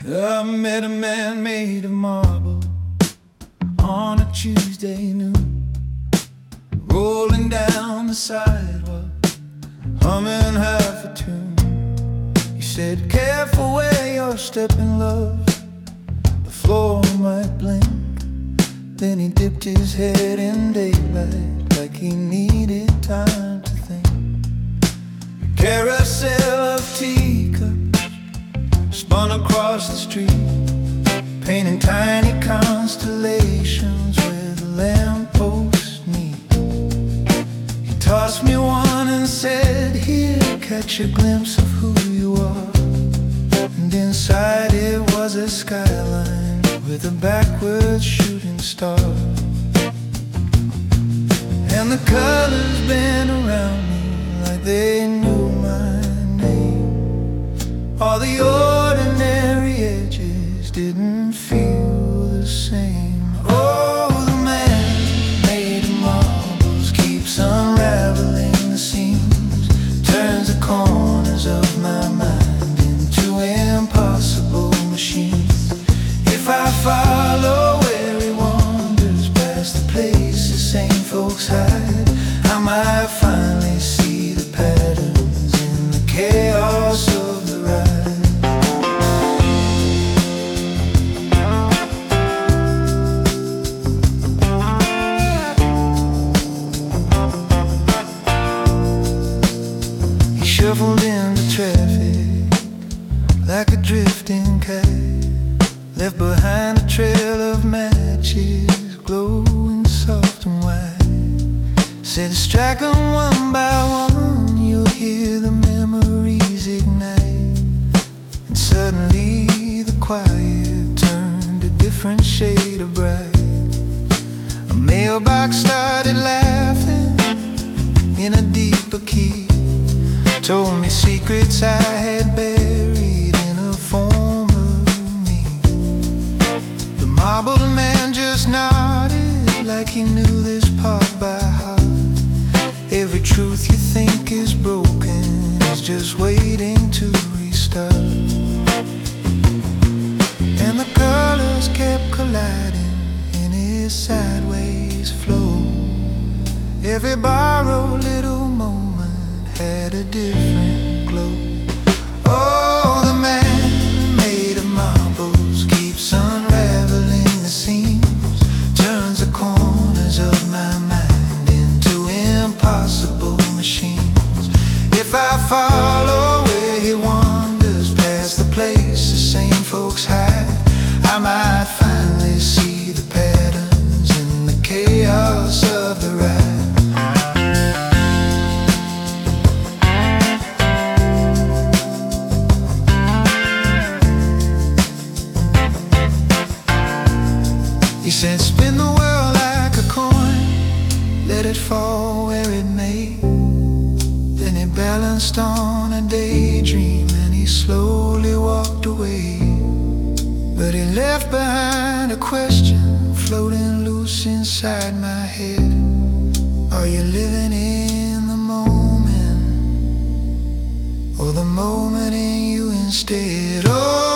I met a man made of marble on a Tuesday noon, rolling down the sidewalk, humming half a tune. He said, "Careful where you're stepping, love, the floor might blink." Then he dipped his head in daylight like he needed time to think. Carousel of teacups spun across the street, painting tiny constellations where the lampposts meet. He tossed me one and said, "Here, catch a glimpse of who you are." And inside it was a skyline with a backwards shooting star. And the colors bent around me like they knew my name. All the ordinary edges didn't feel the same. Oh, the man made of marbles keeps unraveling the seams, turns the corners of my mind into impossible machines. If I follow where he wanders, past the places sane folks hide, I might finally see the patterns in the chaos of the ride. He shuffled into traffic like a drifting cat, left behind a trail of matches glowing soft and white. Said, "Strike them one by one, you'll hear the memories ignite." And suddenly the quiet turned a different shade of bright. A mailbox started laughing in a deeper key, told me secrets I had buried in a former me. The marbled man just nodded like he knew this part by heart. Every truth you think is broken is just waiting to restart. And the colors kept colliding in his sideways flow. Every borrowed little moment had a different glow. Oh, the man made of marbles keeps unraveling the seams, turns the corners of my mind into impossible machines. If I follow where he wanders, past the places sane folks hide, I might finally see the patterns in the chaos of the ride. He said, "Spin the world like a coin, let it fall where it may." Then he balanced on a daydream and he slowly walked away. But he left behind a question floating loose inside my head. Are you living in the moment, or the moment in you instead? Oh,